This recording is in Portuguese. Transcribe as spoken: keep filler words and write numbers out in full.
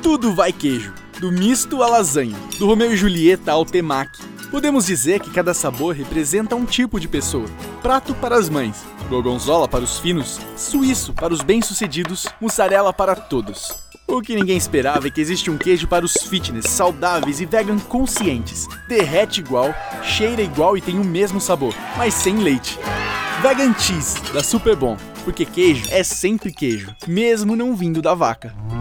Tudo vai queijo, do misto à lasanha, do Romeu e Julieta ao temaki. Podemos dizer que cada sabor representa um tipo de pessoa. Prato para as mães, gorgonzola para os finos, suíço para os bem-sucedidos, mussarela para todos. O que ninguém esperava é que existe um queijo para os fitness, saudáveis e vegan conscientes. Derrete igual, cheira igual e tem o mesmo sabor, mas sem leite. Vegan Cheese, da Super Bom, porque queijo é sempre queijo, mesmo não vindo da vaca.